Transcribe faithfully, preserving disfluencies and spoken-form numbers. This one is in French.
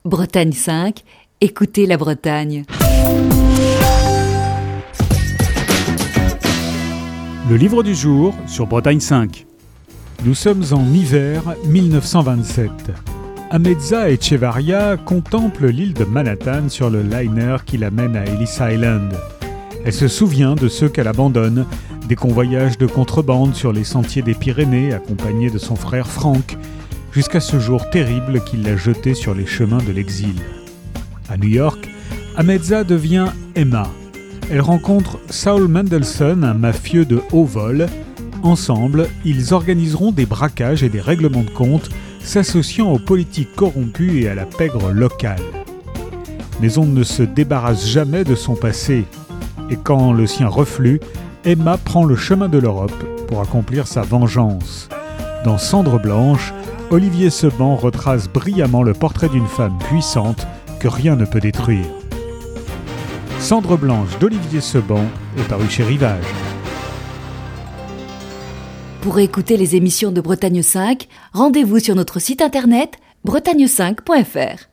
Bretagne cinq, écoutez la Bretagne. Le livre du jour sur Bretagne cinq. Nous sommes en hiver mille neuf cent vingt-sept. Ahmedza Echevarria contemple l'île de Manhattan sur le liner qui l'amène à Ellis Island. Elle se souvient de ceux qu'elle abandonne, des convoyages de contrebande sur les sentiers des Pyrénées accompagnée de son frère Frank, jusqu'à ce jour terrible qui l'a jetée sur les chemins de l'exil. À New York, Ahmedza devient Emma. Elle rencontre Saul Mendelssohn, un mafieux de haut vol. Ensemble, ils organiseront des braquages et des règlements de compte, s'associant aux politiques corrompues et à la pègre locale. Mais on ne se débarrasse jamais de son passé. Et quand le sien reflue, Emma prend le chemin de l'Europe pour accomplir sa vengeance. Dans Cendre blanche, Olivier Seban retrace brillamment le portrait d'une femme puissante que rien ne peut détruire. Cendre blanche d'Olivier Seban est paru chez Rivage. Pour écouter les émissions de Bretagne cinq, rendez-vous sur notre site internet bretagne cinq point f r.